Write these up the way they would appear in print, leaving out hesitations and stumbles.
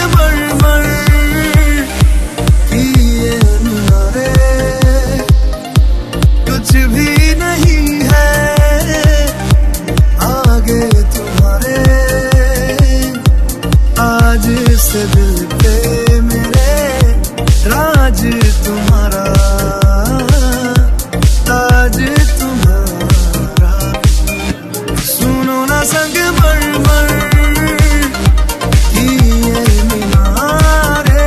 संगमरमर की ये मीनारें कुछ भी नहीं है आगे तुम्हारे। आज से दिल पे मेरे राज तुम्हारा, ताज तुम्हारा। सुनो ना संगमरमर की ये मीनारें।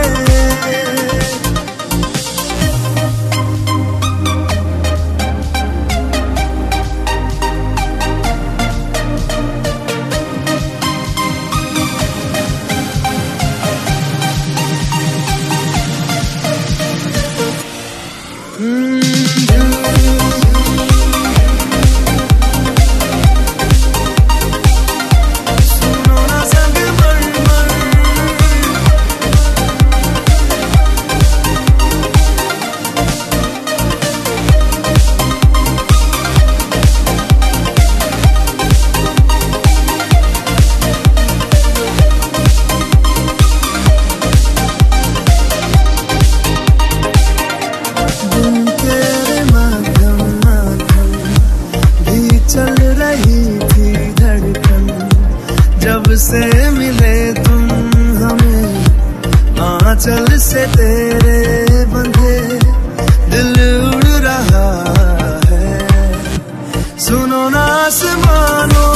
चल रही थी धड़कन जब से मिले तुम हमें, आंचल से तेरे बंधे दिल उड़ रहा है। सुनो ना आसमानों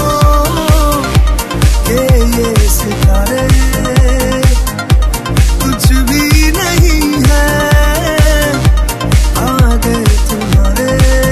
के ये सितारे कुछ भी नहीं है आगे तुम्हारे।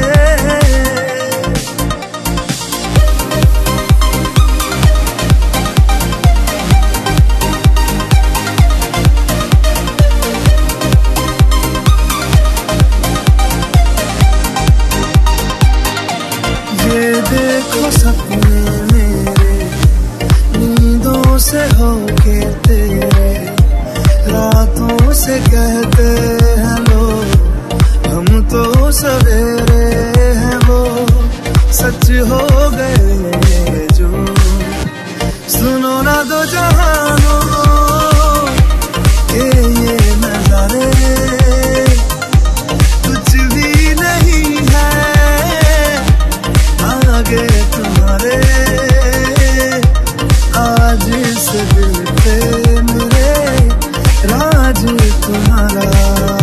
देखो सपने मेरे नींदों से होके तेरे, रातों से कहते हैं लोग हम तो सवेरे हैं वो सच हो गए जो। सुनो ना दो जहानों के ये नजारे कुछ भी नहीं है आगे तुम्हारे। आज से दिल पे मेरे राज तुम्हारा।